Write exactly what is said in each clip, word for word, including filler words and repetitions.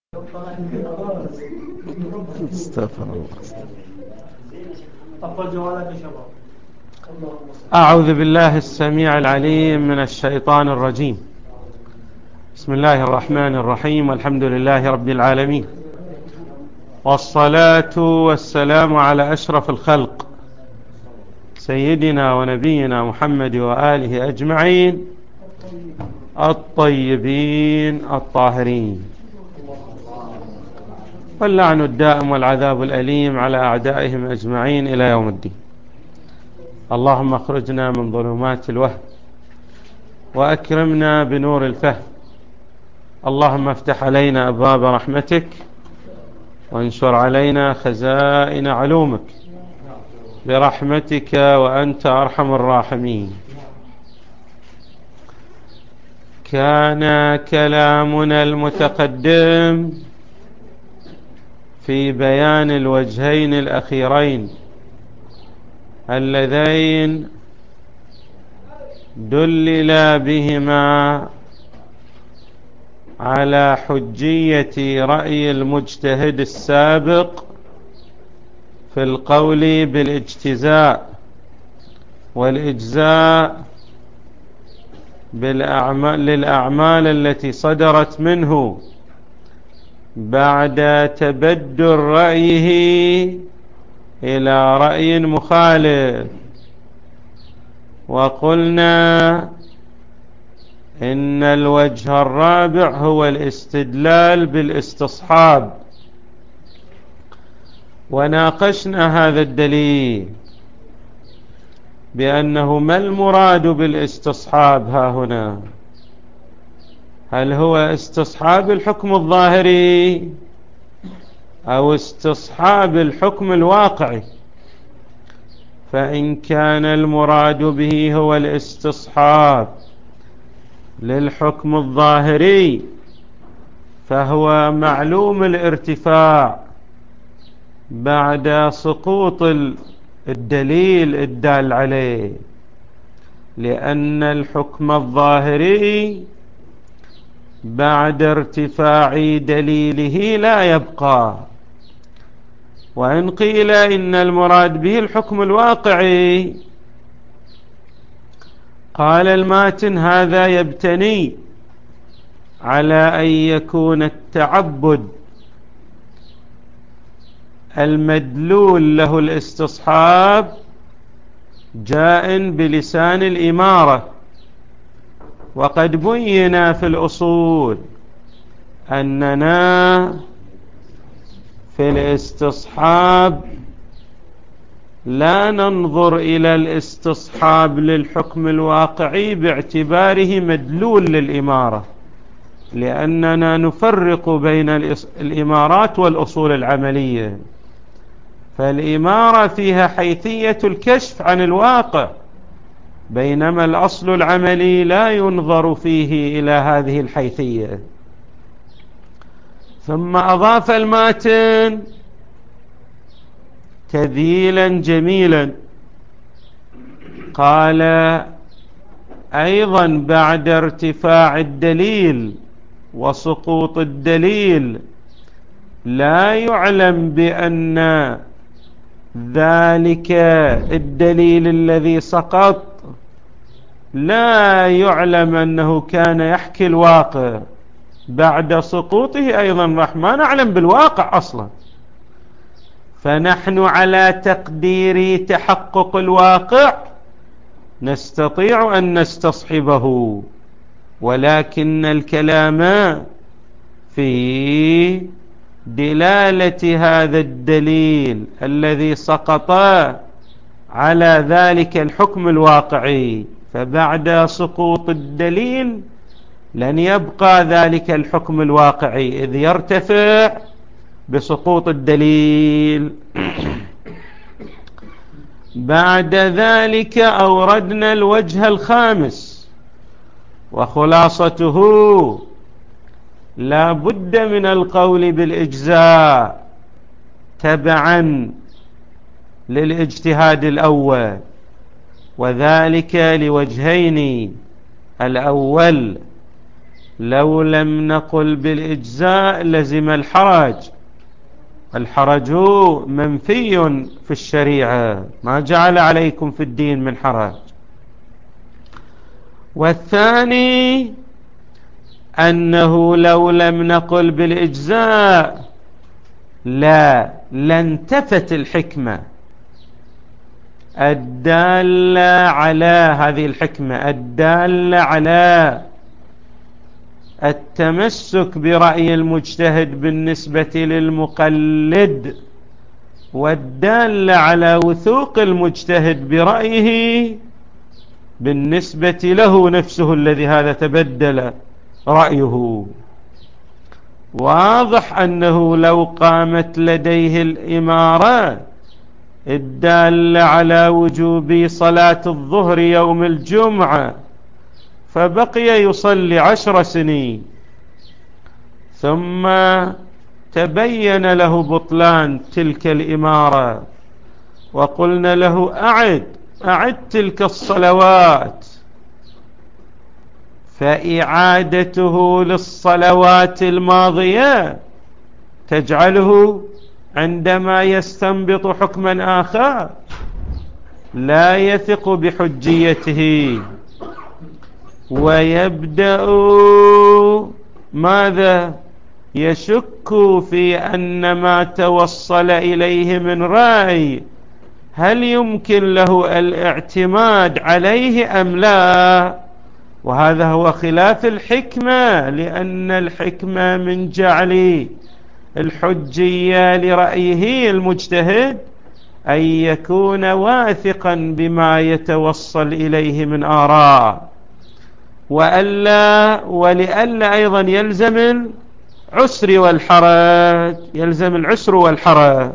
استغفر الله. أعوذ بالله السميع العليم من الشيطان الرجيم. بسم الله الرحمن الرحيم، والحمد لله رب العالمين، والصلاة والسلام على أشرف الخلق سيدنا ونبينا محمد وآله أجمعين الطيبين الطاهرين، واللعن الدائم والعذاب الأليم على أعدائهم أجمعين إلى يوم الدين. اللهم اخرجنا من ظلمات الوهم وأكرمنا بنور الفهم. اللهم افتح علينا أبواب رحمتك وانشر علينا خزائن علومك برحمتك وأنت أرحم الراحمين. كان كلامنا المتقدم في بيان الوجهين الأخيرين اللذين دلل بهما على حجية رأي المجتهد السابق في القول بالاجتزاء والإجزاء بالأعمال للأعمال التي صدرت منه بعد تبدل رأيه إلى رأي مخالف. وقلنا إن الوجه الرابع هو الاستدلال بالاستصحاب، وناقشنا هذا الدليل بأنه ما المراد بالاستصحاب ها هنا؟ هل هو استصحاب الحكم الظاهري أو استصحاب الحكم الواقعي؟ فإن كان المراد به هو الاستصحاب للحكم الظاهري فهو معلوم الارتفاع بعد سقوط الدليل الدال عليه، لأن الحكم الظاهري بعد ارتفاع دليله لا يبقى. وإن قيل إن المراد به الحكم الواقعي، قال الماتن هذا يبتني على أن يكون التعبد المدلول له الاستصحاب جاء بلسان الإمارة. وقد بينا في الأصول أننا في الاستصحاب لا ننظر إلى الاستصحاب للحكم الواقعي باعتباره مدلول للإمارة، لأننا نفرق بين الإمارات والأصول العملية. فالإمارة فيها حيثية الكشف عن الواقع، بينما الأصل العملي لا ينظر فيه إلى هذه الحيثية. ثم أضاف الماتن تذيلا جميلا، قال أيضا بعد ارتفاع الدليل وسقوط الدليل لا يعلم بأن ذلك الدليل الذي سقط لا يعلم أنه كان يحكي الواقع بعد سقوطه. أيضا ما نعلم بالواقع أصلا، فنحن على تقدير تحقق الواقع نستطيع أن نستصحبه، ولكن الكلام في دلالة هذا الدليل الذي سقط على ذلك الحكم الواقعي، فبعد سقوط الدليل لن يبقى ذلك الحكم الواقعي إذ يرتفع بسقوط الدليل. بعد ذلك أوردنا الوجه الخامس، وخلاصته لا بد من القول بالإجزاء تبعا للاجتهاد الأول، وذلك لوجهين. الأول لو لم نقل بالإجزاء لزم الحرج. الحرج منفي في الشريعة، ما جعل عليكم في الدين من حرج. والثاني أنه لو لم نقل بالإجزاء لا لانتفت الحكمة الدالة على هذه الحكمة الدالة على التمسك برأي المجتهد بالنسبة للمقلد، والدالة على وثوق المجتهد برأيه بالنسبة له نفسه الذي هذا تبدل رأيه. واضح أنه لو قامت لديه الإمارة الدالة على وجوب صلاة الظهر يوم الجمعة فبقي يصلي عشر سنين ثم تبين له بطلان تلك الإمارة وقلنا له أعد أعد تلك الصلوات، فإعادته للصلوات الماضية تجعله عندما يستنبط حكما آخر لا يثق بحجيته ويبدأ ماذا يشك في أن ما توصل إليه من رأي هل يمكن له الاعتماد عليه أم لا، وهذا هو خلاف الحكمة، لأن الحكمة من جعل الحجية لرأيه المجتهد أن يكون واثقا بما يتوصل إليه من آراء، وألا ولألا أيضا يلزم العسر والحرج يلزم العسر والحرج.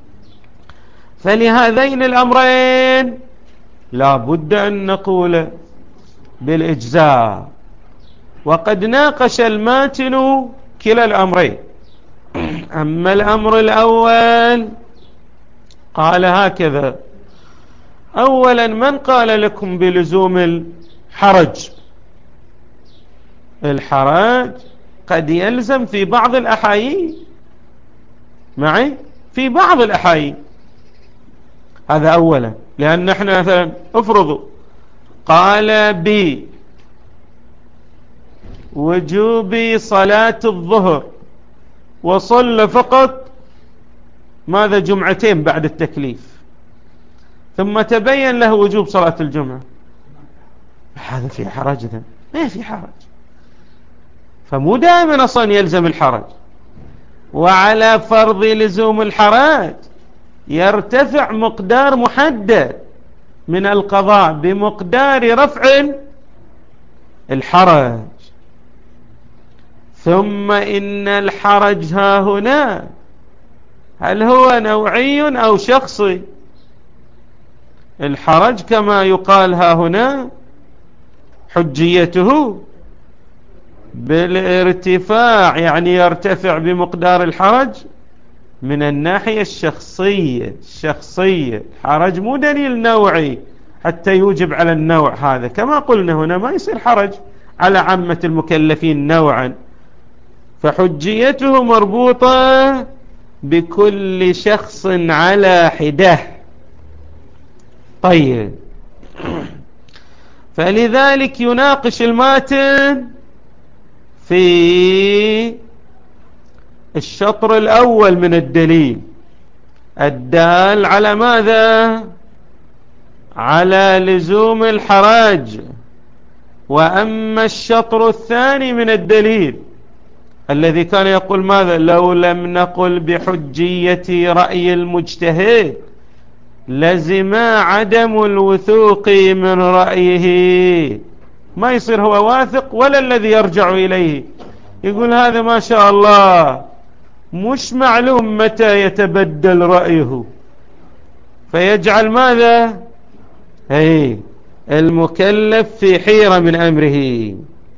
فلهذين الأمرين لا بد أن نقول بالإجزاء. وقد ناقش الماتن كلا الأمرين. أما الأمر الأول قال هكذا: أولا من قال لكم بلزوم الحرج؟ الحرج قد يلزم في بعض الأحايين معي في بعض الأحايين، هذا أولا. لأن احنا مثلا افرضوا قال بوجوب صلاة الظهر وصلى فقط ماذا جمعتين بعد التكليف ثم تبين له وجوب صلاة الجمعة، هذا في حرج؟ ذا ما في حرج. فمو دائما أصلا يلزم الحرج، وعلى فرض لزوم الحرج يرتفع مقدار محدد من القضاء بمقدار رفع الحرج. ثم إن الحرج ها هنا هل هو نوعي أو شخصي؟ الحرج كما يقال ها هنا حجيته بالارتفاع، يعني يرتفع بمقدار الحرج من الناحية الشخصية الشخصية حرج مو دليل نوعي حتى يوجب على النوع هذا. كما قلنا هنا ما يصير حرج على عامة المكلفين نوعا، فحجيته مربوطة بكل شخص على حدة. طيب، فلذلك يناقش الماتن في الشطر الأول من الدليل الدال على ماذا؟ على لزوم الحرج. وأما الشطر الثاني من الدليل الذي كان يقول ماذا؟ لو لم نقل بحجية رأي المجتهد لزم عدم الوثوق من رأيه. ما يصير هو واثق ولا الذي يرجع إليه، يقول هذا ما شاء الله مش معلوم متى يتبدل رأيه، فيجعل ماذا؟ هي المكلف في حيرة من أمره.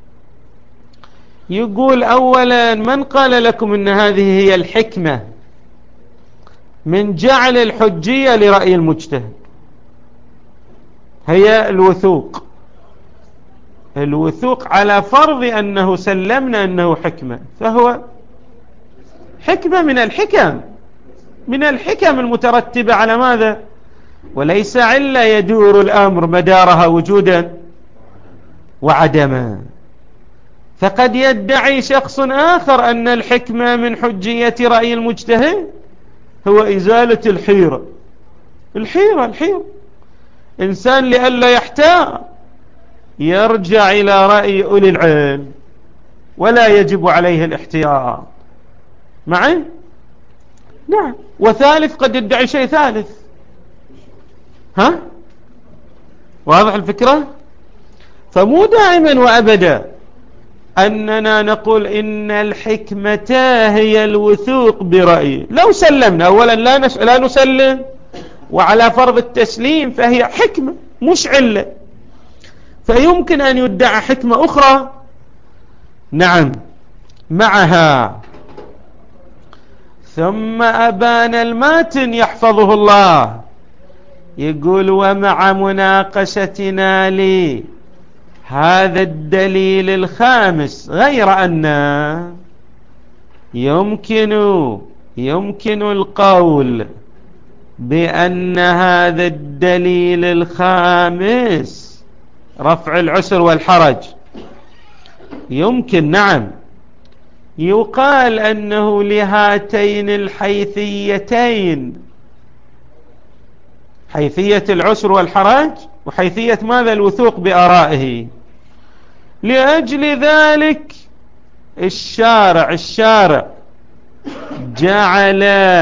يقول أولا من قال لكم إن هذه هي الحكمة من جعل الحجية لرأي المجتهد؟ هي الوثوق. الوثوق على فرض أنه سلمنا أنه حكمة، فهو حكمة من الحكم من الحكم المترتبة على ماذا؟ وليس علة يدور الأمر مدارها وجودا وعدما. فقد يدعي شخص آخر أن الحكمة من حجية رأي المجتهد هو إزالة الحيرة الحيرة الحيرة إنسان لئلا يحتار يرجع إلى رأي أولي العلم ولا يجب عليه الاحتياط معي؟ نعم. وثالث قد يدعي شيء ثالث. ها؟ واضح الفكرة؟ فمو دائما وأبدا أننا نقول إن الحكمة هي الوثوق برأيه. لو سلمنا أولا لا, نس... لا نسلم، وعلى فرض التسليم فهي حكمة مش علة، فيمكن أن يدعى حكمة أخرى نعم معها. ثم أبان الماتن يحفظه الله يقول: ومع مناقشتنا لي هذا الدليل الخامس، غير أن يمكن يمكن القول بأن هذا الدليل الخامس رفع العسر والحرج يمكن نعم يقال أنه لهاتين الحيثيتين، حيثية العسر والحرج وحيثية ماذا؟ الوثوق بآرائه. لأجل ذلك الشارع الشارع جعل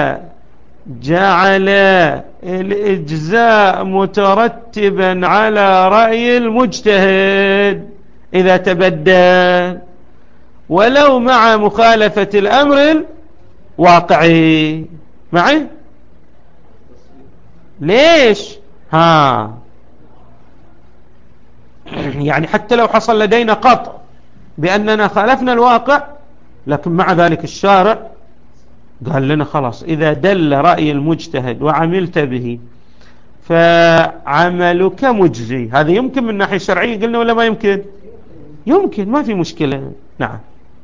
جعل الإجزاء مترتبا على رأي المجتهد إذا تبدل، ولو مع مخالفة الأمر الواقعي. معي؟ ليش؟ ها يعني حتى لو حصل لدينا قطع بأننا خالفنا الواقع، لكن مع ذلك الشارع قال لنا خلاص إذا دل رأي المجتهد وعملت به فعملك مجزي. هذا يمكن من الناحية الشرعية قلنا ولا ما يمكن؟ يمكن، ما في مشكلة. نعم.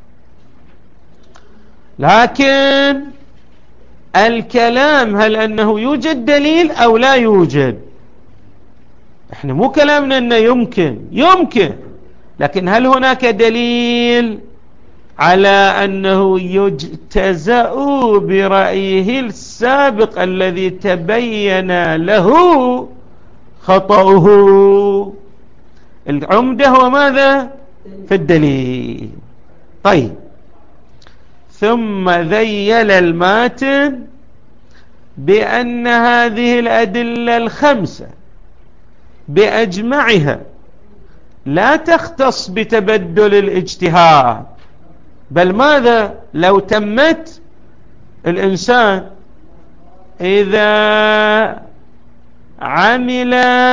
لكن الكلام هل أنه يوجد دليل أو لا يوجد؟ احنا مو كلامنا أنه يمكن يمكن لكن هل هناك دليل على أنه يجتزأ برأيه السابق الذي تبين له خطأه؟ العمدة هو ماذا؟ في الدليل. طيب، ثم ذيل الماتن بأن هذه الأدلة الخمسة بأجمعها لا تختص بتبدل الاجتهاد، بل ماذا؟ لو تمت الإنسان إذا عمل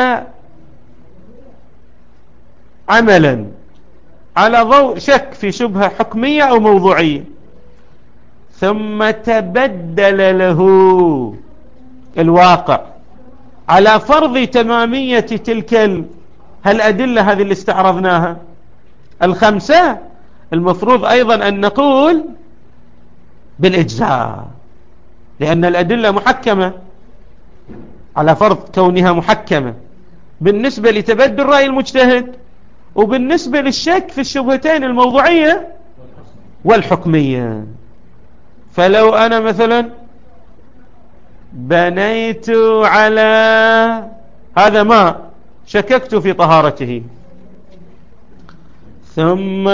عملا على ضوء شك في شبهة حكمية أو موضوعية ثم تبدل له الواقع على فرض تمامية تلك الأدلة هذه اللي استعرضناها الخمسة، المفروض أيضا أن نقول بالإجزاء، لأن الأدلة محكمة على فرض كونها محكمة بالنسبة لتبدل رأي المجتهد وبالنسبة للشك في الشبهتين الموضوعية والحكمية. فلو أنا مثلا بنيت على هذا ماء شككت في طهارته، ثم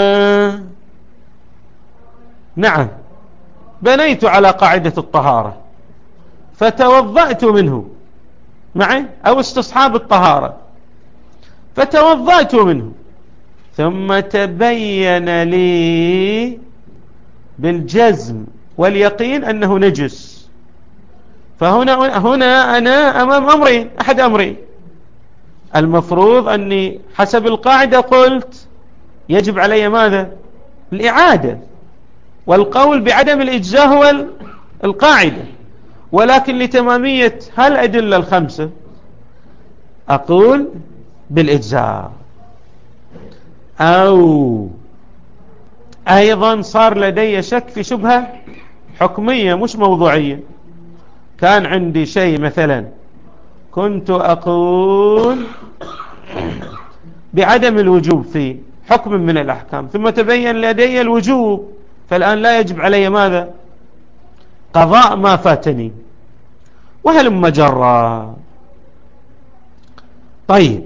نعم بنيت على قاعدة الطهارة فتوضأت منه معي أو استصحاب الطهارة فتوضأت منه، ثم تبين لي بالجزم واليقين أنه نجس، فهنا هنا أنا أمام أمرين، أحد أمرين. المفروض أني حسب القاعدة قلت يجب علي ماذا؟ الإعادة، والقول بعدم الإجزاء هو القاعدة، ولكن لتمامية هالأدلة الخمسة أقول بالإجزاء. أو أيضا صار لدي شك في شبهة حكمية مش موضوعية. كان عندي شيء مثلا كنت أقول بعدم الوجوب في حكم من الأحكام، ثم تبين لدي الوجوب، فالآن لا يجب علي ماذا؟ قضاء ما فاتني، وهلم جرى. طيب،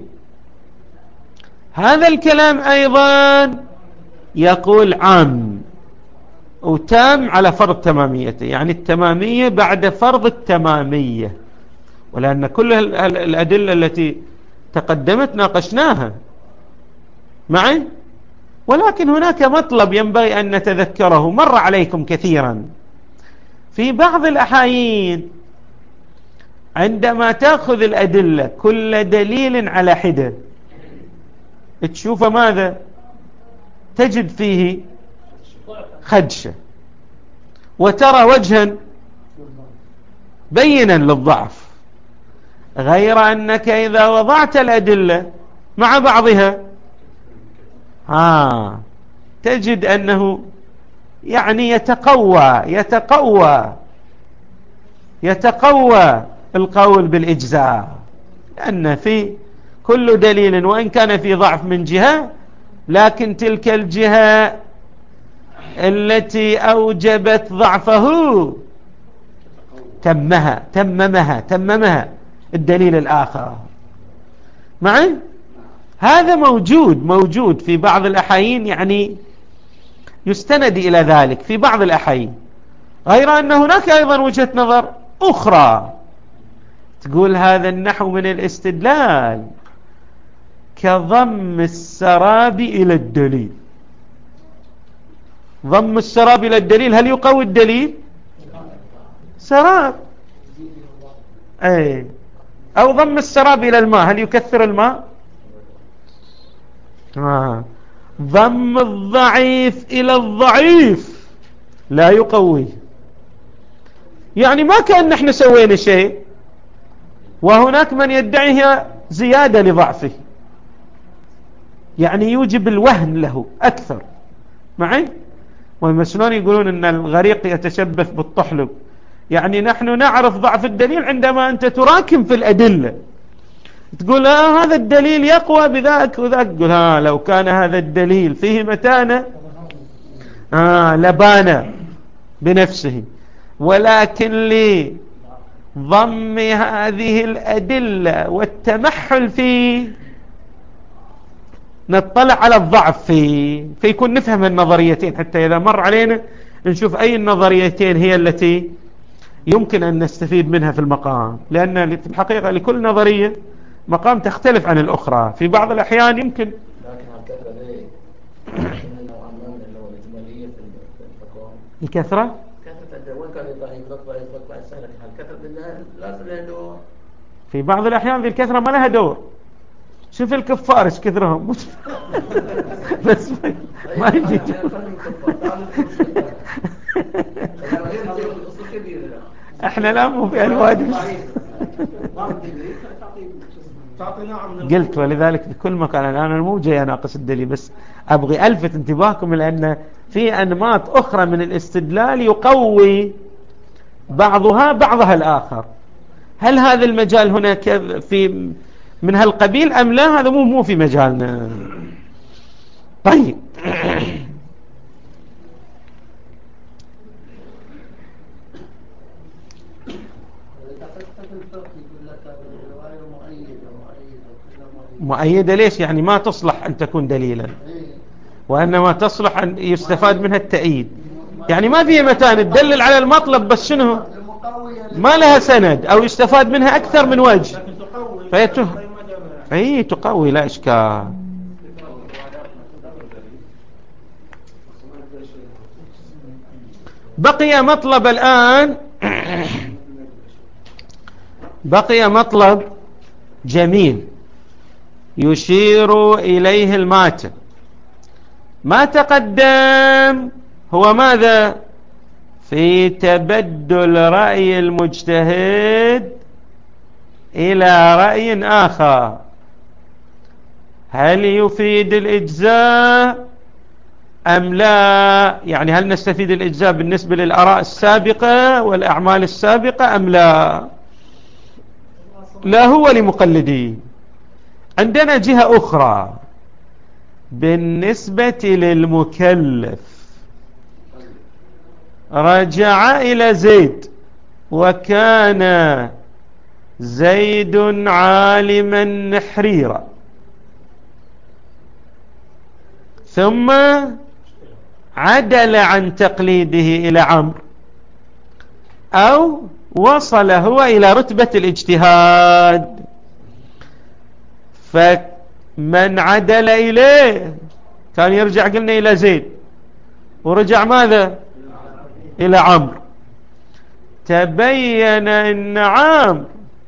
هذا الكلام أيضا يقول عام وتام على فرض تماميته، يعني التمامية بعد فرض التمامية، ولأن كل الأدلة التي تقدمت ناقشناها معي. ولكن هناك مطلب ينبغي أن نتذكره، مر عليكم كثيرا في بعض الأحايين، عندما تأخذ الأدلة كل دليل على حدة تشوف ماذا؟ تجد فيه خدشة، وترى وجها بينا للضعف، غير أنك إذا وضعت الأدلة مع بعضها آه تجد أنه يعني يتقوى يتقوى يتقوى القول بالإجزاء، لأن في كل دليل وإن كان في ضعف من جهة، لكن تلك الجهة التي أوجبت ضعفه تمها تممها تممها الدليل الآخر معي. هذا موجود موجود في بعض الأحايين، يعني يستند إلى ذلك في بعض الأحايين، غير أن هناك أيضا وجهة نظر أخرى تقول هذا النحو من الاستدلال كضم السراب إلى الدليل. ضم السراب إلى الدليل هل يقوي الدليل؟ سراب، أي. أو ضم السراب إلى الماء هل يكثر الماء؟ آه. ضم الضعيف إلى الضعيف لا يقوي. يعني ما كأن نحن سوينا شيء، وهناك من يدعيها زيادة لضعفه، يعني يوجب الوهن له أكثر معي. والمسنون يقولون أن الغريق يتشبث بالطحلب، يعني نحن نعرف ضعف الدليل عندما أنت تراكم في الأدلة، تقول آه هذا الدليل يقوى بذاك وذاك، تقول ها لو كان هذا الدليل فيه متانة آه لبان بنفسه، ولكن لضم هذه الأدلة والتمحل فيه نطلع على الضعف فيه، فيكون نفهم النظريتين، حتى إذا مر علينا نشوف أي النظريتين هي التي يمكن أن نستفيد منها في المقام، لأن في الحقيقة لكل نظرية مقام تختلف عن الأخرى. في بعض الأحيان يمكن الكثرة في بعض الأحيان ذي الكثرة ما لها دور. شوف الكفار ايش كثرهم بس ما يجي احنا لا مو في الوادي قلت. ولذلك بكل مكان الآن أنا مو جاي أناقش الدليل، بس أبغي ألفت انتباهكم لأن في أنماط أخرى من الاستدلال يقوي بعضها بعضها الآخر. هل هذا المجال هنا في من هالقبيل أم لا؟ هذا مو مو في مجالنا. طيب مؤيدة ليش؟ يعني ما تصلح أن تكون دليلا، وإنما تصلح أن يستفاد منها التأييد، يعني ما فيها متانة تدلل على المطلب بس شنو ما لها سند، أو يستفاد منها أكثر من وجه فيته أي تقوي لا إشكال. بقي مطلب الآن بقي مطلب جميل يشير إليه الماتن. ما تقدم هو ماذا؟ في تبدل رأي المجتهد إلى رأي آخر. هل يفيد الإجزاء أم لا؟ يعني هل نستفيد الإجزاء بالنسبة للآراء السابقة والأعمال السابقة أم لا؟ لا، هو لمقلدين. عندنا جهة أخرى بالنسبة للمكلف، رجع إلى زيد وكان زيد عالما نحريرا، ثم عدل عن تقليده إلى عمرو، أو وصل هو إلى رتبة الاجتهاد، فمن عدل إليه كان يرجع قلنا إلى زيد، ورجع ماذا؟ إلى عمرو. تبين أن عمرو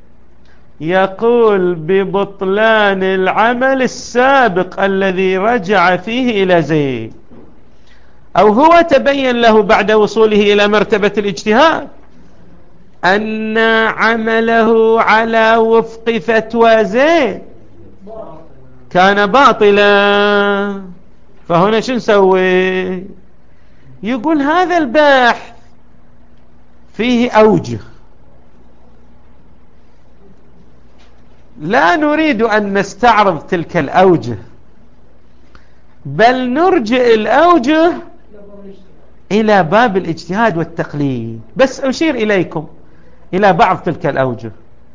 يقول ببطلان العمل السابق الذي رجع فيه إلى زيد، أو هو تبين له بعد وصوله إلى مرتبة الاجتهاد أن عمله على وفق فتوى زيد كان باطلا. فهنا شو نسوي؟ يقول هذا البحث فيه أوجه، لا نريد أن نستعرض تلك الأوجه، بل نرجع الأوجه إلى باب الاجتهاد والتقليد. بس أشير إليكم إلى بعض تلك الأوجه.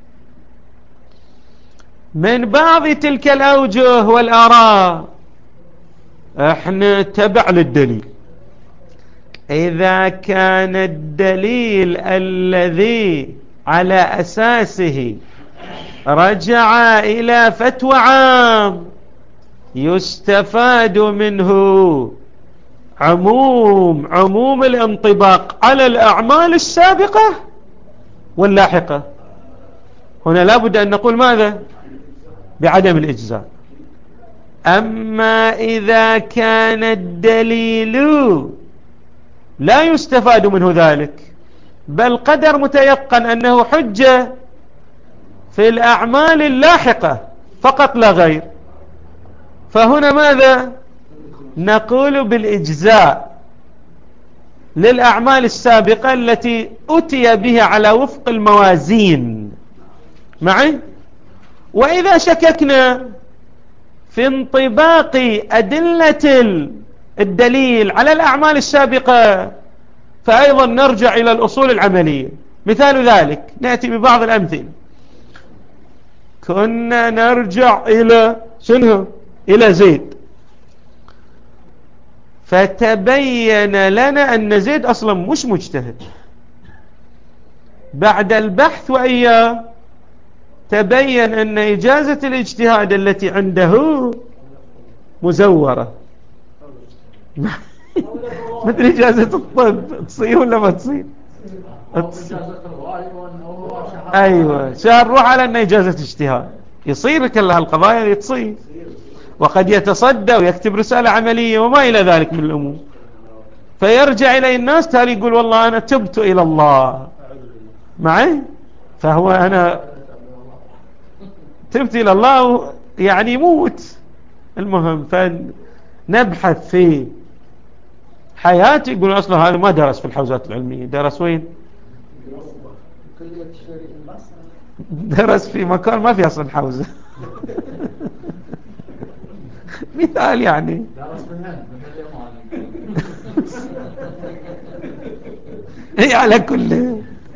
من بعض تلك الأوجه والآراء احنا تبع للدليل. إذا كان الدليل الذي على أساسه رجع إلى فتوى عام يستفاد منه عموم عموم الانطباق على الأعمال السابقة واللاحقة، هنا لابد أن نقول ماذا؟ بعدم الإجزاء. أما إذا كان الدليل لا يستفاد منه ذلك، بل قدر متيقن أنه حجة في الأعمال اللاحقة فقط لا غير، فهنا ماذا؟ نقول بالإجزاء للأعمال السابقة التي أتي بها على وفق الموازين معي. وإذا شككنا في انطباق أدلة الدليل على الأعمال السابقة فأيضا نرجع إلى الأصول العملية. مثال ذلك نأتي ببعض الأمثلة. كنا نرجع إلى شنو؟ إلى زيد، فتبين لنا أن زيد أصلا مش مجتهد. بعد البحث وإياه تبين أن إجازة الاجتهاد التي عنده مزورة. مثل إجازة الطب، تصير ولا ما تصير؟ أيوة، شهر روح على أن إجازة اجتهاد يصير كل هالقضايا تصير، وقد يتصدى ويكتب رسالة عملية وما إلى ذلك من الأمور، فيرجع إلى الناس تالي يقول والله أنا تبت إلى الله معي، فهو أنا تبت إلى الله يعني يموت. المهم فنبحث في حياتي يقول أصلا هذا ما درس في الحوزات العلمية، درس وين؟ درس في مكان ما في أصلا حوزة. مثال يعني هي على كل.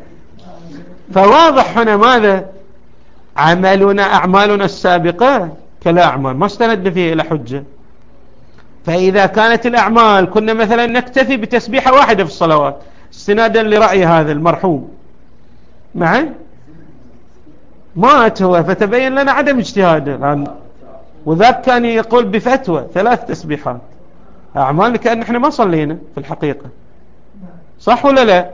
فواضح هنا ماذا؟ عملنا أعمالنا السابقة كلا أعمال ما استندنا فيه إلى حجة. فإذا كانت الأعمال كنا مثلا نكتفي بتسبيحة واحدة في الصلوات استنادا لرأي هذا المرحوم معي، مات هو فتبين لنا عدم اجتهاده، وذاك كان يقول بفتوى ثلاث تسبيحات، أعمال كأن احنا ما صلينا في الحقيقة، صح ولا لا؟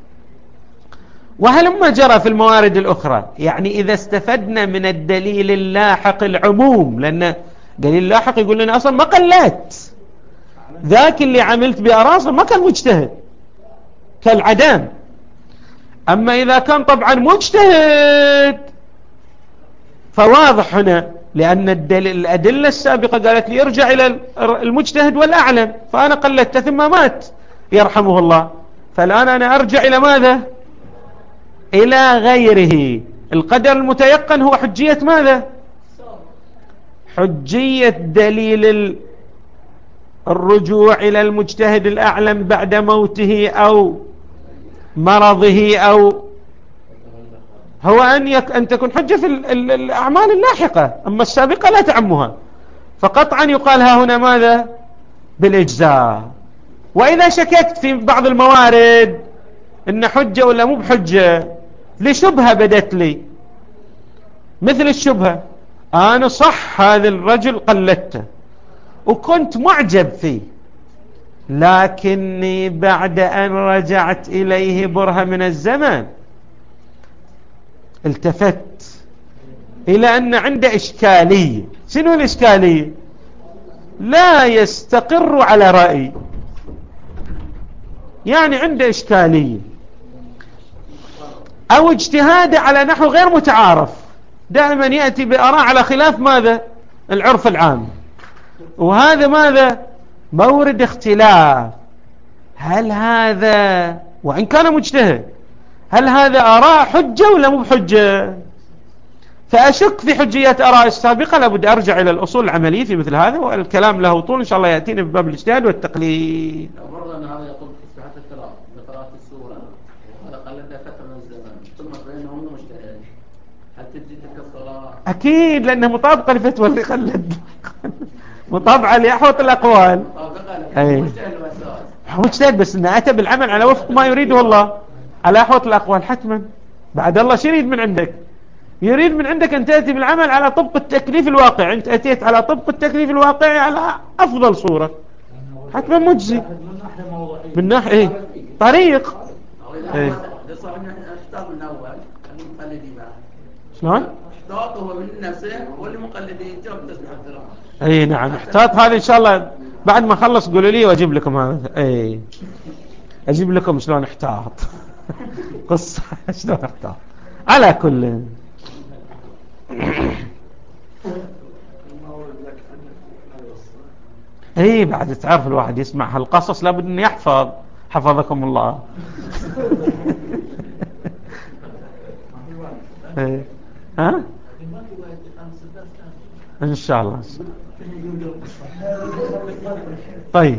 وهلما جرى في الموارد الأخرى. يعني إذا استفدنا من الدليل اللاحق العموم، لأن دليل اللاحق يقول لنا أصلا ما قلت ذاك اللي عملت بأراصل ما كان مجتهد كالعدم. أما إذا كان طبعا مجتهد فواضح هنا، لأن الأدلة السابقة قالت لي ارجع إلى المجتهد والأعلم، فأنا قلدت ثم مات يرحمه الله. فالآن أنا أرجع إلى ماذا؟ إلى غيره. القدر المتيقن هو حجية ماذا؟ حجية دليل الرجوع إلى المجتهد الأعلم بعد موته أو مرضه، أو هو أن, يك... أن تكون حجة في ال... ال... الأعمال اللاحقة، أما السابقة لا تعمها، فقطعا يقال ها هنا ماذا؟ بالإجزاء. وإذا شككت في بعض الموارد إن حجة ولا مو بحجة لشبهة بدت لي، مثل الشبهة أنا صح هذا الرجل قلدته وكنت معجب فيه، لكني بعد أن رجعت إليه برهة من الزمن التفت إلى أن عنده إشكالية. شنو الإشكالية؟ لا يستقر على رأي، يعني عنده إشكالية أو اجتهاد على نحو غير متعارف، دائما يأتي بآراء على خلاف ماذا؟ العرف العام، وهذا ماذا؟ مورد اختلاف. هل هذا وإن كان مجتهد هل هذا آراء حجة ولا مو بحجة؟ فأشك في حجية آراء السابقة، لابد أرجع إلى الأصول العملية في مثل هذا، والكلام له طول إن شاء الله يأتينا بباب الاجتهاد والتقليد. أمر أن هذا يقول في صحة القراءة بقراءة السورة وهذا قلد فترة من الزمن ثم بينهم مجتهد، هل تجزي تلك الصلاة؟ أكيد، لأنها مطابقة لفتوى اللي قلد مطابقة لأحوط الأقوال. أي مجتهد، بس إنه أتى بالعمل على وفق ما يريده الله على أحوط الأقوال حتما. بعد الله شو يريد من عندك؟ يريد من عندك أن تأتي بالعمل على طبق التكليف الواقع. أنت أتيت على طبق التكليف الواقعي على أفضل صورة، حتما مجزي من ناحية إيه؟ طريق إيه؟ شلون؟ احتاط هو من نفسه والمقلدين جاب تسمع القراءة. اي نعم، احتاط هذه ان شاء الله بعد ما اخلص قولوا لي واجيب لكم هذا. اي اجيب لكم شلون احتاط قصة شلون احتاط. على كل اي بعد تعرف الواحد يسمع هالقصص لابد ان يحفظ، حفظكم الله. اي ها ان شاء الله. طيب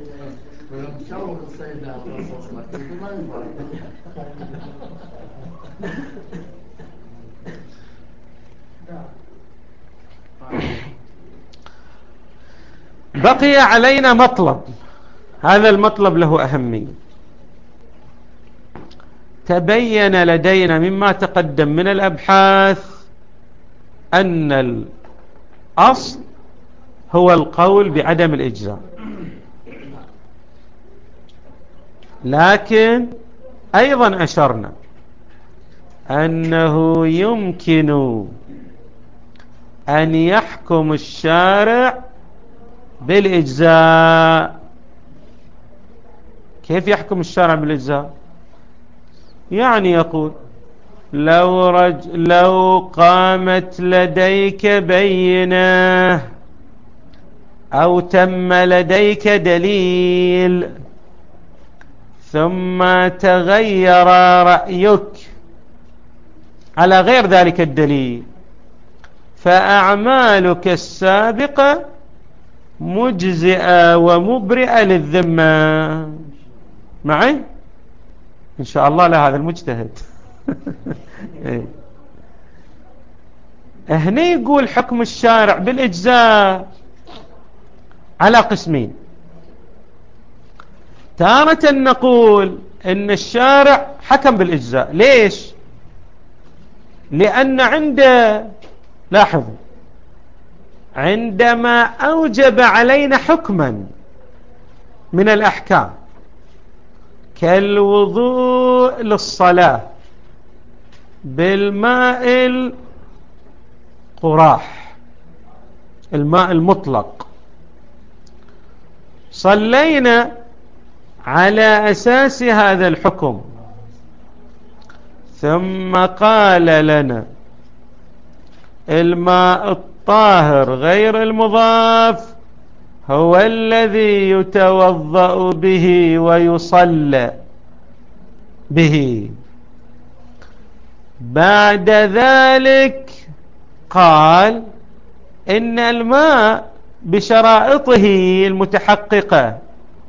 بقي علينا مطلب، هذا المطلب له أهمية. تبين لدينا مما تقدم من الأبحاث أن الأصل هو القول بعدم الإجزاء، لكن أيضا أشرنا أنه يمكن أن يحكم الشارع بالإجزاء. كيف يحكم الشارع بالإجزاء؟ يعني يقول لو, رج لو قامت لديك بينة أو تم لديك دليل ثم تغير رأيك على غير ذلك الدليل، فأعمالك السابقة مجزئة ومبرئة للذمة. معي إن شاء الله لهذا المجتهد. هنا يقول حكم الشارع بالإجزاء على قسمين. تارة نقول إن الشارع حكم بالإجزاء. ليش؟ لأن عنده، لاحظوا، عندما أوجب علينا حكما من الأحكام كالوضوء للصلاة بالماء القراح، الماء المطلق، صلينا على أساس هذا الحكم، ثم قال لنا الماء الطاهر غير المضاف هو الذي يتوضأ به ويصلى به. بعد ذلك قال إن الماء بشرائطه المتحققة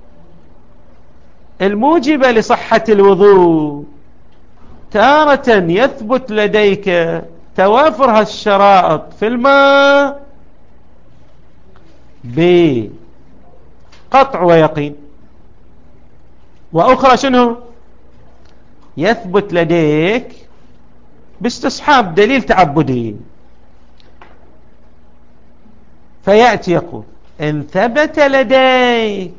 الموجبة لصحة الوضوء تارة يثبت لديك توافر هالشرائط في الماء بقطع ويقين، وأخرى شنو يثبت لديك باستصحاب دليل تعبدي. فيأتي يقول إن ثبت لديك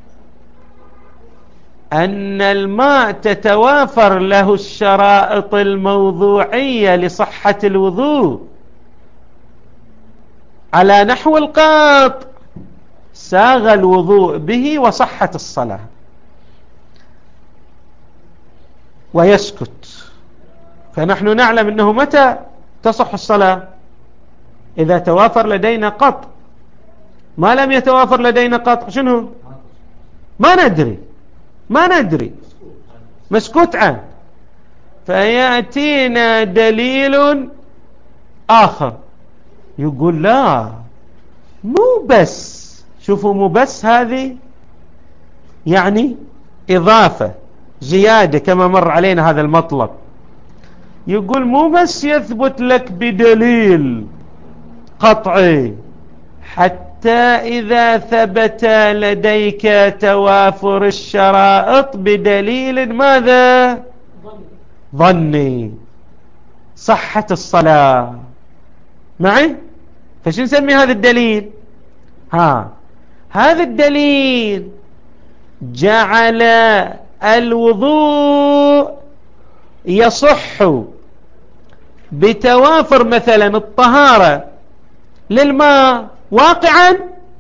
أن الماء تتوافر له الشرائط الموضوعية لصحة الوضوء على نحو القط، ساغ الوضوء به وصحت الصلاة، ويسكت. فنحن نعلم أنه متى تصح الصلاة؟ إذا توافر لدينا قط. ما لم يتوافر لدينا قط شنو؟ ما ندري ما ندري مسكوت عنه. فيأتينا دليل آخر يقول لا مو بس، شوفوا مو بس هذه يعني إضافة زيادة كما مر علينا هذا المطلب. يقول مو بس يثبت لك بدليل قطعي، حتى إذا ثبت لديك توافر الشرائط بدليل ماذا؟ ظني، صحة الصلاة معي. فشو نسمي هذا الدليل؟ ها هذا الدليل جعل الوضوء يصح بتوافر مثلا الطهارة للماء واقعا،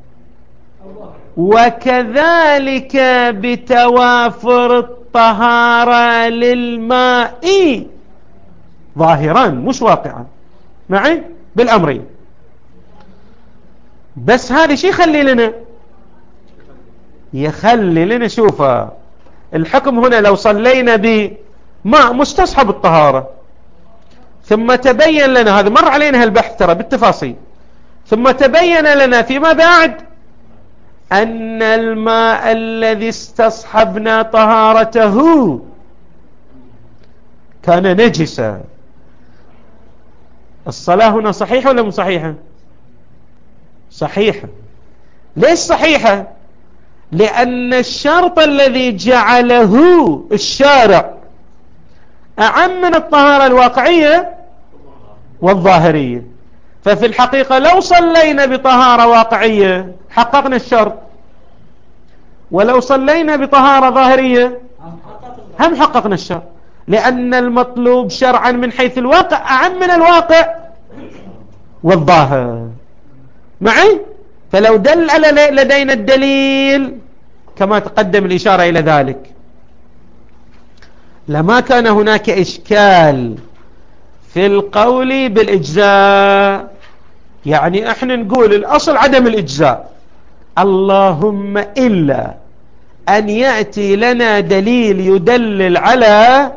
وكذلك بتوافر الطهارة للماء ظاهرا مش واقعا، معي بالأمرين. بس هذا شيء يخلي لنا يخلي لنا شوفها الحكم هنا. لو صلينا بماء مستصحب الطهارة ثم تبين لنا، هذا مر علينا هالبحث ترى بالتفاصيل، ثم تبين لنا فيما بعد أن الماء الذي استصحبنا طهارته كان نجسا، الصلاة هنا صحيحة ولا مو صحيحة؟ صحيحة. ليش صحيحة؟ لأن الشرط الذي جعله الشارع أعم من الطهارة الواقعية والظاهرية. ففي الحقيقة لو صلينا بطهارة واقعية حققنا الشرط، ولو صلينا بطهارة ظاهرية هم حققنا الشرط، لأن المطلوب شرعا من حيث الواقع أعم من الواقع والظاهر معي. فلو دل على لدينا الدليل كما تقدم الإشارة إلى ذلك لما كان هناك إشكال في القول بالإجزاء. يعني احنا نقول الأصل عدم الإجزاء، اللهم إلا أن يأتي لنا دليل يدلل على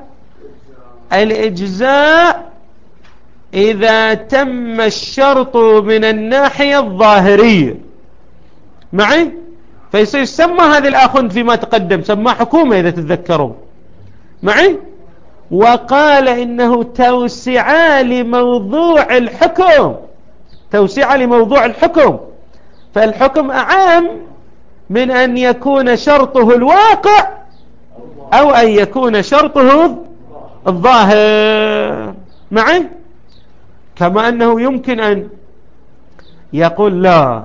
الإجزاء إذا تم الشرط من الناحية الظاهرية معي. فيصير سمى هذا الآخوند فيما تقدم سمى حكومة إذا تتذكرون معي، وقال إنه توسع لموضوع الحكم، توسع لموضوع الحكم، فالحكم أعام من أن يكون شرطه الواقع أو أن يكون شرطه الظاهر معي. كما أنه يمكن أن يقول لا،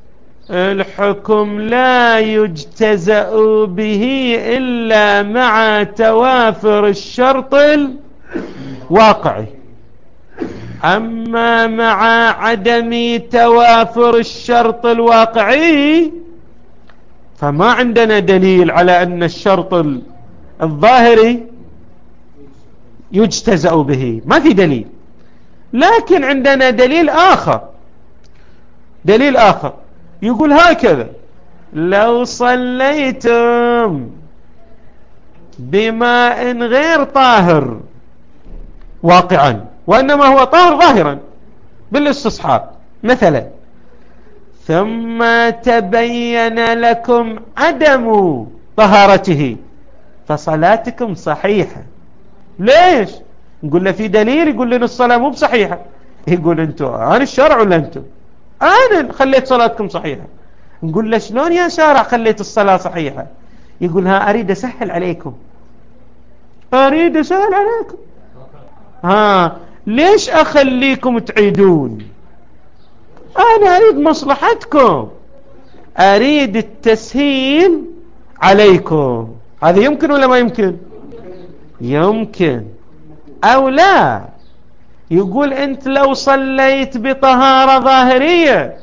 الحكم لا يجتزأ به إلا مع توافر الشرط الواقعي، أما مع عدم توافر الشرط الواقعي فما عندنا دليل على أن الشرط الظاهري يجتزأ به، ما في دليل. لكن عندنا دليل آخر، دليل آخر يقول هكذا: لو صليتم بماء غير طاهر واقعا، وإنما هو طاهر ظاهرا بالاستصحاب مثلا، ثم تبين لكم عدم طهارته، فصلاتكم صحيحة. ليش؟ نقول له في دليل يقول لنا الصلاة مو بصحيحة. يقول انتوا انا الشرع ولا انتوا؟ انا خليت صلاتكم صحيحة. نقول له شلون يا شارع خليت الصلاة صحيحة؟ يقول ها اريد اسهل عليكم، اريد اسهل عليكم. ها ليش اخليكم تعيدون؟ انا اريد مصلحتكم، اريد التسهيل عليكم. هذا يمكن ولا ما يمكن؟ يمكن او لا. يقول انت لو صليت بطهارة ظاهرية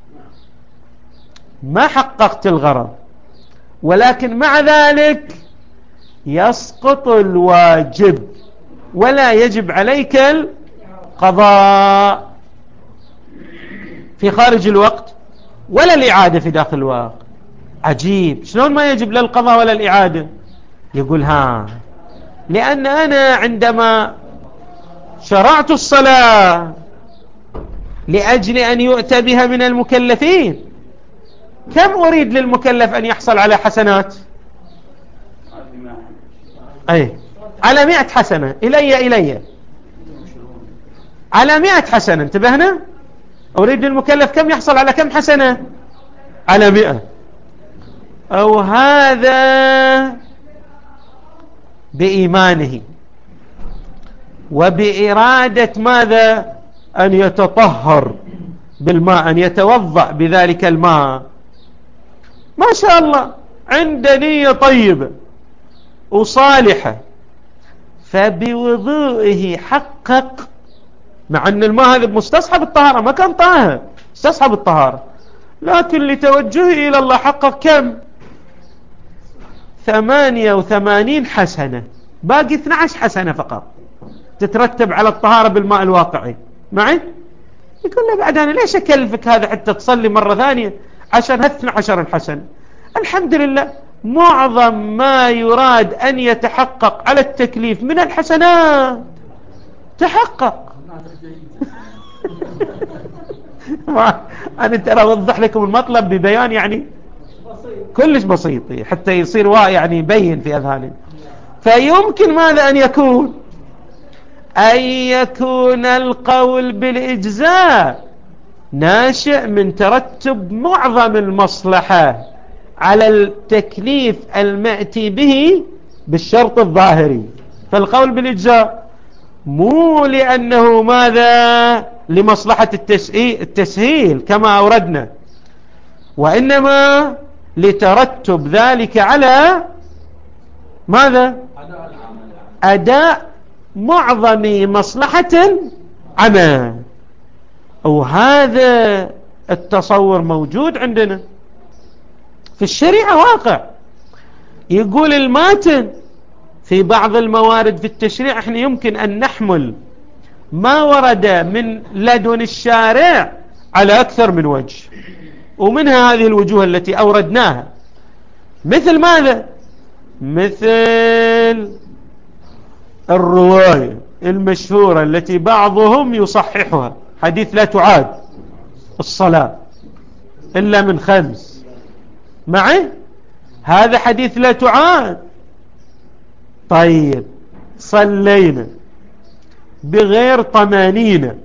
ما حققت الغرض، ولكن مع ذلك يسقط الواجب ولا يجب عليك القضاء في خارج الوقت ولا الإعادة في داخل الوقت. عجيب، شلون ما يجب لا القضاء ولا الإعادة؟ يقول ها لأن أنا عندما شرعت الصلاة لأجل أن يؤتى بها من المكلفين، كم أريد للمكلف أن يحصل على حسنات؟ أي على مئة حسنة، إلي إلي على مئة حسنة. انتبهنا؟ أريد للمكلف كم يحصل على كم حسنة؟ على مئة. أو هذا بإيمانه وبإرادة ماذا؟ أن يتطهر بالماء، أن يتوضأ بذلك الماء، ما شاء الله عند نية طيبة وصالحة، فبوضوئه حقق، مع أن الماء هذا مستصحب الطهارة، ما كان طاهر، استصحب الطهارة، لكن لتوجهه إلى الله حقق كم؟ ثمانية وثمانين حسنة، باقي اثنى عشر حسنة فقط تترتب على الطهارة بالماء الواقعي. معي؟ يقول له بعد أنا ليش أكلفك هذا حتى تصلي مرة ثانية عشان اثنى عشر حسنة؟ الحمد لله معظم ما يراد أن يتحقق على التكليف من الحسنات تحقق. أنا ترى أوضح لكم المطلب ببيان يعني كلش بسيط حتى يصير يعني يبين في أذهاننا. فيمكن ماذا أن يكون؟ أن يكون القول بالإجزاء ناشئ من ترتب معظم المصلحة على التكليف المأتي به بالشرط الظاهري، فالقول بالإجزاء مو لأنه ماذا لمصلحة التسهيل كما أوردنا، وإنما لترتب ذلك على ماذا؟ أداء معظم مصلحة العمل. وهذا التصور موجود عندنا في الشريعة واقع. يقول الماتن في بعض الموارد في التشريع احنا يمكن أن نحمل ما ورد من لدن الشارع على أكثر من وجه، ومنها هذه الوجوه التي أوردناها، مثل ماذا؟ مثل الرواية المشهورة التي بعضهم يصححها، حديث لا تعاد الصلاة إلا من خمس. معي؟ هذا حديث لا تعاد. طيب صلينا بغير طمانينة،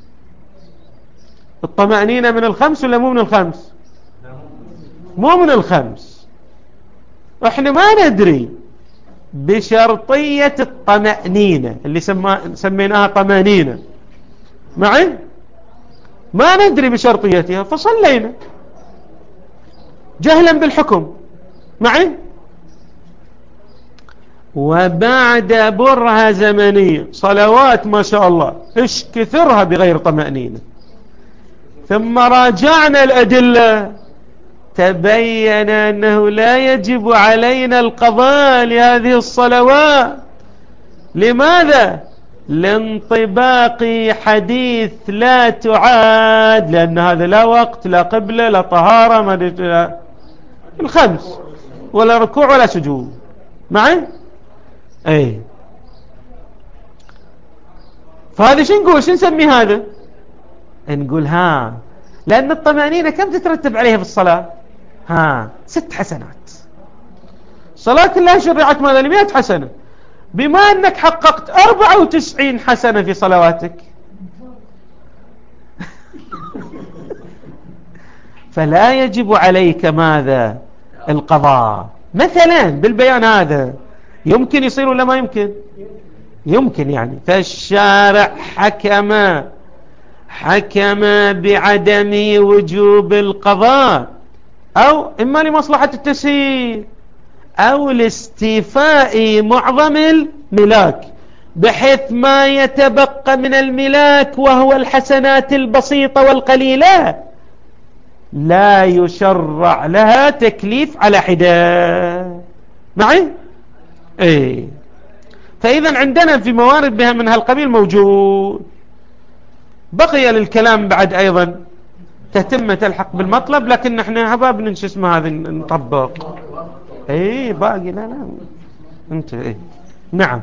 الطمأنينة من الخمس ولا مو من الخمس؟ مو من الخمس. احنا ما ندري بشرطية الطمأنينة اللي سما سميناها طمانينة. معي؟ ما ندري بشرطيتها فصلينا جهلا بالحكم. معي؟ وبعد برهة زمنية صلوات ما شاء الله ايش كثرها بغير طمأنينة، ثم راجعنا الأدلة تبين أنه لا يجب علينا القضاء لهذه الصلوات. لماذا؟ لانطباق حديث لا تعاد، لأن هذا لا وقت لا قبلة لا طهارة ما الخمس ولا ركوع ولا سجود معي. اي فهذا شو نقول؟ شو نسمي هذا؟ نقول ها، لأن الطمأنينة كم تترتب عليها في الصلاة؟ ها ست حسنات. صلاة الله شرعت ماذا؟ لمئة حسنة. بما أنك حققت أربعة وتسعين حسنة في صلواتك فلا يجب عليك ماذا؟ القضاء. مثلا بالبيان هذا يمكن يصير ولا ما يمكن؟ يمكن يعني. فالشارع حكم حكم بعدم وجوب القضاء، أو إما لمصلحة التسهيل أو لاستيفاء معظم الملاك، بحيث ما يتبقى من الملاك وهو الحسنات البسيطة والقليلة لا يشرع لها تكليف على حدة. معي؟ ايه. فإذا عندنا في موارد بها من هالقبيل موجود. بقي للكلام بعد أيضا تتم تلحق بالمطلب، لكن نحن هباب ننشي اسمه هذا نطبق. ايه باقي. لا لا انت ايه. نعم.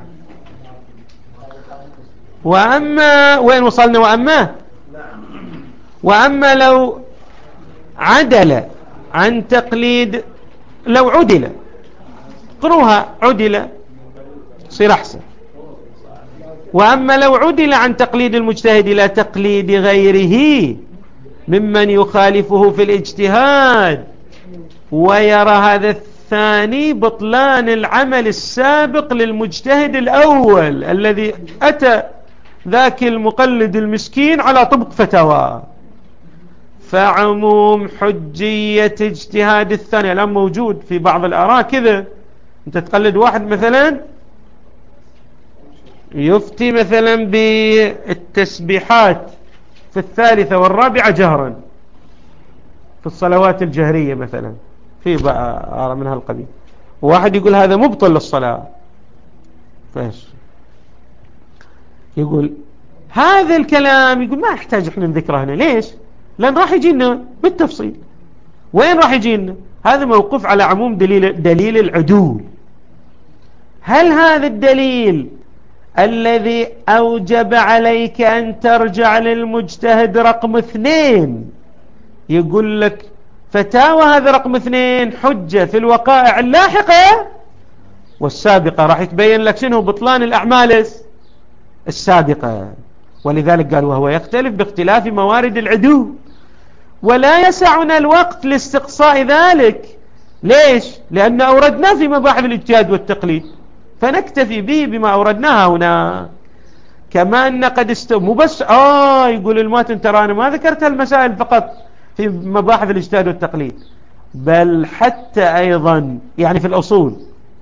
وأما وين وصلنا؟ وأما وأما لو عدل عن تقليد، لو عدل قروها عدل صير أحسن. وأما لو عدل عن تقليد المجتهد إلى تقليد غيره ممن يخالفه في الاجتهاد، ويرى هذا الثاني بطلان العمل السابق للمجتهد الأول الذي أتى ذاك المقلد المسكين على طبق فتوى، فعموم حجية اجتهاد الثاني الآن موجود في بعض الآراء كذا. أنت تقلد واحد مثلا يفتي مثلا بالتسبيحات في الثالثة والرابعة جهرا في الصلوات الجهرية مثلا، في بقى آراء من هالقبيل، واحد يقول هذا مبطل للصلاة. فايش يقول هذا الكلام؟ يقول ما يحتاج احنا نذكره هنا. ليش؟ لأن راح يجينا بالتفصيل. وين راح يجينا؟ هذا موقف على عموم دليل دليل العدول. هل هذا الدليل الذي أوجب عليك أن ترجع للمجتهد رقم اثنين يقول لك فتاوى هذا رقم اثنين حجة في الوقائع اللاحقة والسابقة، راح يتبين لك شنو بطلان الأعمال السابقة. ولذلك قال وهو يختلف باختلاف موارد العدول، ولا يسعنا الوقت لاستقصاء ذلك. ليش؟ لأن أوردنا في مباحث الاجتهاد والتقليد فنكتفي به بما أوردناها هنا. كما أن قد است مو بس آه يقول الماتن ترى أنا ما ذكرت المسائل فقط في مباحث الاجتهاد والتقليد، بل حتى أيضا يعني في الأصول،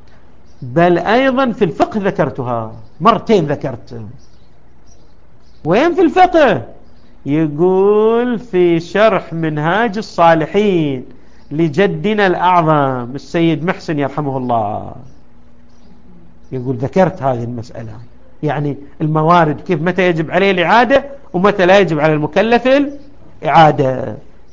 بل أيضا في الفقه ذكرتها مرتين. ذكرت وين في الفقه؟ يقول في شرح منهاج الصالحين لجدنا الأعظم السيد محسن يرحمه الله، يقول ذكرت هذه المسألة، يعني الموارد كيف متى يجب عليه الإعادة ومتى لا يجب على المكلف الإعادة.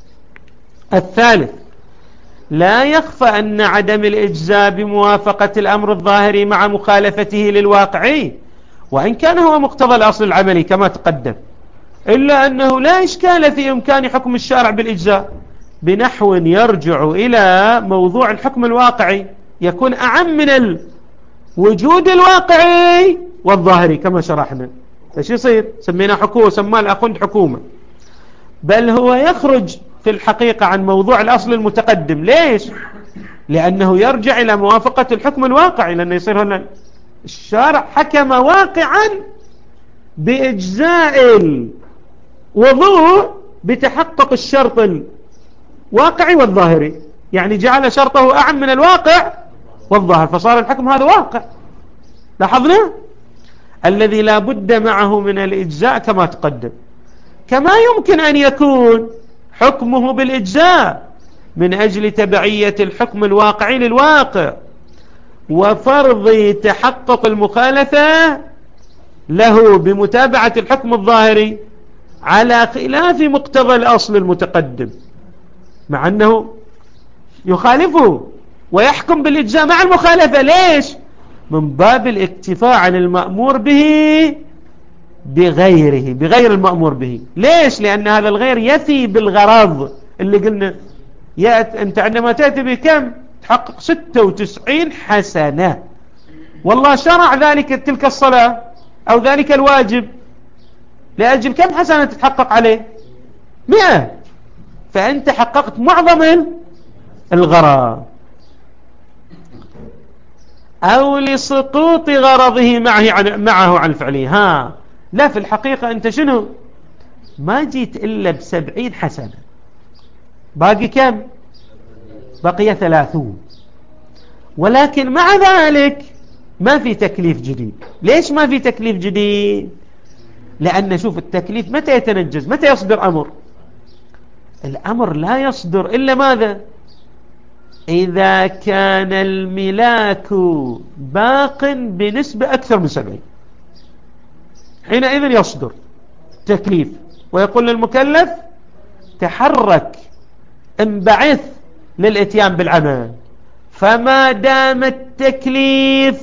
الثالث لا يخفى أن عدم الإجزاء بموافقة الأمر الظاهري مع مخالفته للواقعي، وإن كان هو مقتضى الأصل العملي كما تقدم، إلا أنه لا إشكال في إمكان حكم الشارع بالإجزاء بنحو يرجع إلى موضوع الحكم الواقعي، يكون أعم من الوجود الواقعي والظاهري كما شرحنا. ايش يصير؟ سمينا حكومة، سماه الأخوند حكومة، بل هو يخرج في الحقيقة عن موضوع الأصل المتقدم. ليش؟ لأنه يرجع إلى موافقة الحكم الواقعي، لأنه يصير هنا الشارع حكم واقعا بإجزاء الوضوء بتحقق الشرط الواقعي والظاهري، يعني جعل شرطه أعم من الواقع والظاهر، فصار الحكم هذا واقع. لاحظنا الذي لا بد معه من الإجزاء كما تقدم. كما يمكن أن يكون حكمه بالإجزاء من أجل تبعية الحكم الواقعي للواقع وفرض تحقق المخالفة له بمتابعة الحكم الظاهري على خلاف مقتضى الأصل المتقدم، مع أنه يخالفه ويحكم بالإجزاء مع المخالفة. ليش؟ من باب الاكتفاء عن المأمور به بغيره، بغير المأمور به. ليش؟ لأن هذا الغير يفي بالغرض اللي قلنا. يأت أنت عندما تأتي بكم تحقق ستة وتسعين حسنة، والله شرع ذلك تلك الصلاة أو ذلك الواجب لأجل كم حسنة تتحقق عليه؟ مئة. فأنت حققت معظم الغرض. أو لسقوط غرضه معه عن, معه عن الفعلية. ها لا، في الحقيقة أنت شنو؟ ما جيت إلا بسبعين حسنة، باقي كم؟ بقي ثلاثون. ولكن مع ذلك ما في تكليف جديد. ليش ما في تكليف جديد؟ لأن شوف التكليف متى يتنجز؟ متى يصدر أمر؟ الأمر لا يصدر إلا ماذا؟ إذا كان الملاك باق بنسبة أكثر من سبعين، حينئذ يصدر تكليف ويقول للمكلف تحرك انبعث للاتيان بالعمل. فما دام التكليف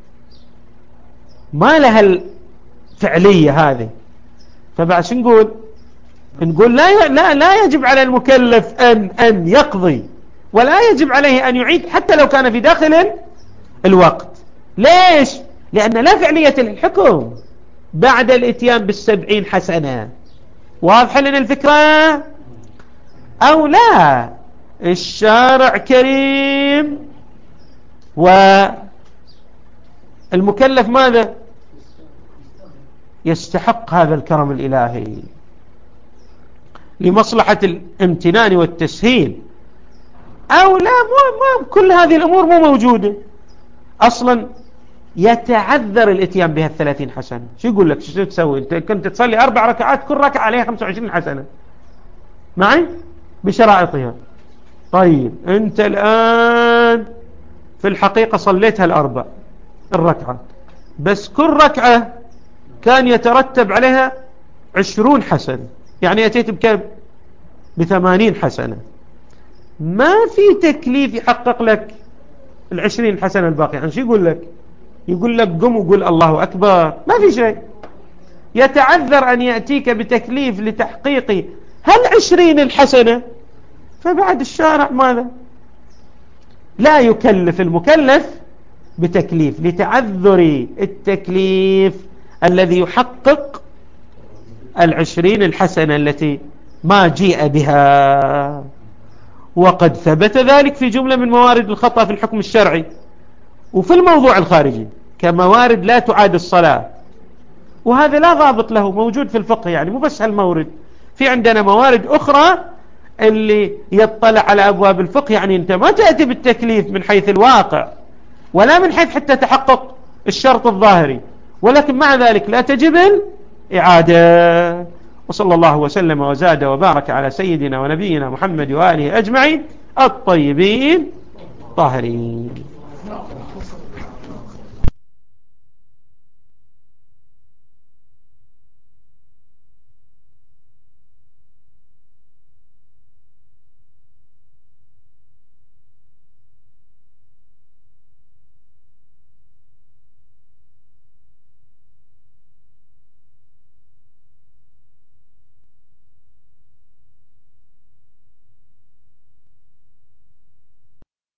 ما لها الفعلية هذه، فبعد شو نقول؟ نقول لا لا لا يجب على المكلف أن أن يقضي، ولا يجب عليه أن يعيد حتى لو كان في داخل الوقت. ليش؟ لأن لا فعلية للحكم بعد الاتيان بالسبعين حسنة. واضح لنا الفكرة أو لا؟ الشارع كريم والمكلف ماذا؟ يستحق هذا الكرم الإلهي لمصلحة الامتنان والتسهيل. أو لا، مو مو كل هذه الأمور مو موجودة أصلا. يتعذر الاتيان بها الثلاثين حسنة. شو يقول لك؟ شو تسوي؟ أنت كنت تصلي أربع ركعات كل ركعة عليها خمسة وعشرين حسنة معي بشرائطها. طيب أنت الآن في الحقيقة صليتها الأربع الركعات، بس كل ركعة كان يترتب عليها عشرون حسنة، يعني أتيت بكم؟ بثمانين حسنة. ما في تكليف يحقق لك العشرين حسنة الباقية. يعني شو يقول لك؟ يقول لك قم وقول الله أكبر، ما في شيء. يتعذر أن يأتيك بتكليف لتحقيق هل عشرين الحسنة، فبعد الشارع ماذا؟ لا يكلف المكلف بتكليف لتعذر التكليف الذي يحقق العشرين الحسنة التي ما جيء بها. وقد ثبت ذلك في جملة من موارد الخطأ في الحكم الشرعي وفي الموضوع الخارجي، كموارد لا تعاد الصلاة، وهذا لا ضابط له، موجود في الفقه. يعني مو بس هالمورد، في عندنا موارد أخرى اللي يطلع على أبواب الفقه. يعني أنت ما تأتي بالتكليف من حيث الواقع ولا من حيث حتى تحقق الشرط الظاهري، ولكن مع ذلك لا تجب الإعادة. وصلى الله وسلم وزاد وبارك على سيدنا ونبينا محمد وآله أجمعين الطيبين الطاهرين.